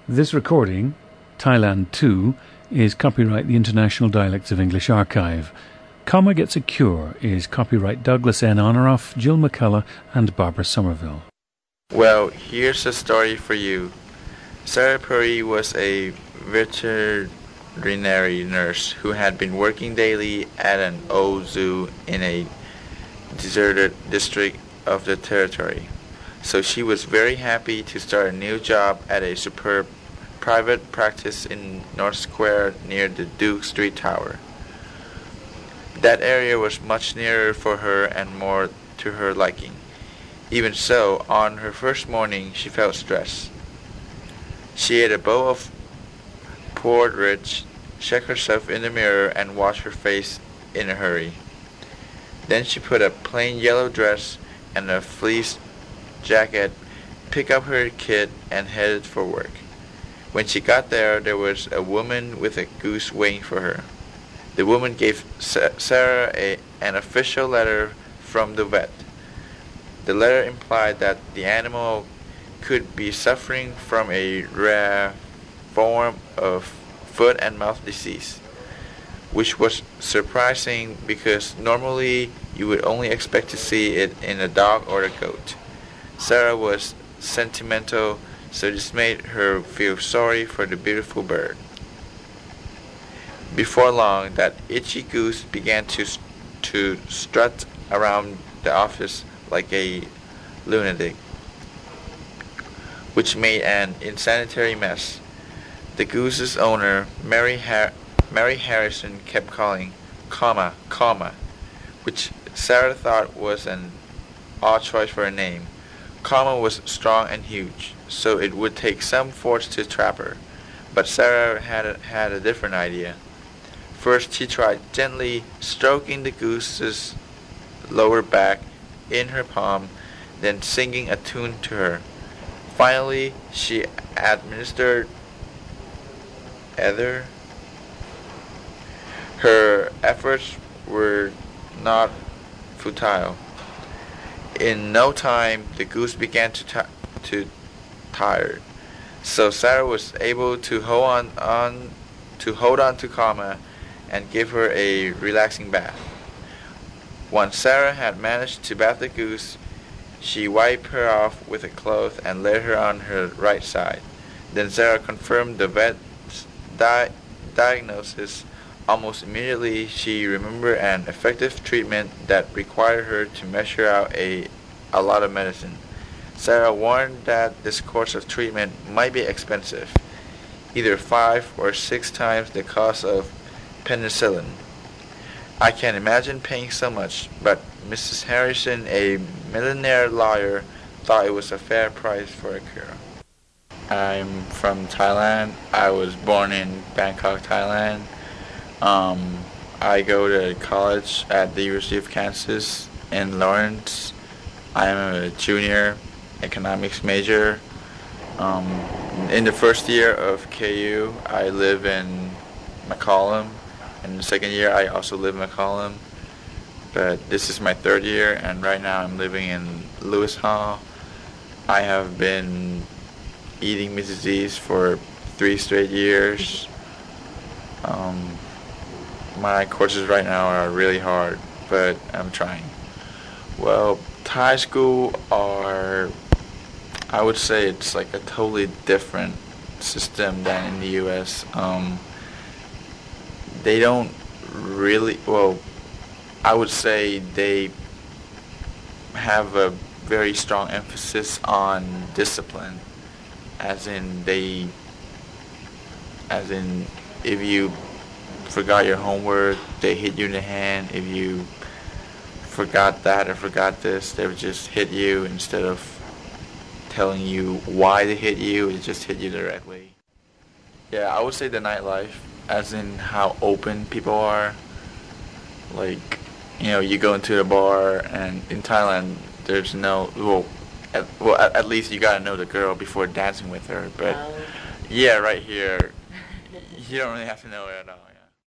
This recording, Thailand 2, is copyright the International Dialects of English Archive. Comma Gets a Cure is copyright Douglas N. Honoroff, Jill McCullough, and Barbara Somerville. Well, here's a story for you. Sarah Puri was a veterinary nurse who had been working daily at an old zoo in a deserted district of the territory. So she was very happy to start a new job at a superb private practice in North Square near the Duke Street Tower. That area was much nearer for her and more to her liking. Even so, on her first morning she felt stressed. She ate a bowl of porridge, checked herself in the mirror and washed her face in a hurry. Then she put a plain yellow dress and a fleece jacket, picked up her kit, and headed for work. When she got there, there was a woman with a goose waiting for her. The woman gave Sarah an official letter from the vet. The letter implied that the animal could be suffering from a rare form of foot and mouth disease, which was surprising because normally you would only expect to see it in a dog or a goat. Sarah was sentimental, so this made her feel sorry for the beautiful bird. Before long, that itchy goose began to strut around the office like a lunatic, which made an insanitary mess. The goose's owner, Mary Harrison, kept calling, comma, which Sarah thought was an odd choice for a name. Comma was strong and huge, so it would take some force to trap her. But Sarah had a different idea. First she tried gently stroking the goose's lower back in her palm, then singing a tune to her. Finally, she administered ether. Her efforts were not futile. In no time, the goose began to tire, so Sarah was able to hold on to Karma and give her a relaxing bath. Once Sarah had managed to bath the goose, she wiped her off with a cloth and laid her on her right side. Then Sarah confirmed the vet's diagnosis. Almost immediately, she remembered an effective treatment that required her to measure out a lot of medicine. Sarah warned that this course of treatment might be expensive, either 5 or 6 times the cost of penicillin. I can't imagine paying so much, but Mrs. Harrison, a millionaire lawyer, thought it was a fair price for a cure. I'm from Thailand. I was born in Bangkok, Thailand. I go to college at the University of Kansas in Lawrence. I am a junior economics major. In the first year of KU, I live in McCollum. In the second year, I also live in McCollum. But this is my third year, and right now I'm living in Lewis Hall. I have been eating Mrs. Z's for 3 straight years. My courses right now are really hard, but I'm trying. Well, Thai school I would say it's like a totally different system than in the U.S. They don't really, I would say they have a very strong emphasis on discipline, as in if you forgot your homework, they hit you in the hand. If you forgot that or forgot this, they would just hit you instead of telling you why they hit you. It just hit you directly. Yeah, I would say the nightlife, as in how open people are. Like, you go into a bar, and in Thailand, there's no, at least you gotta know the girl before dancing with her. But yeah, right here, you don't really have to know her at all.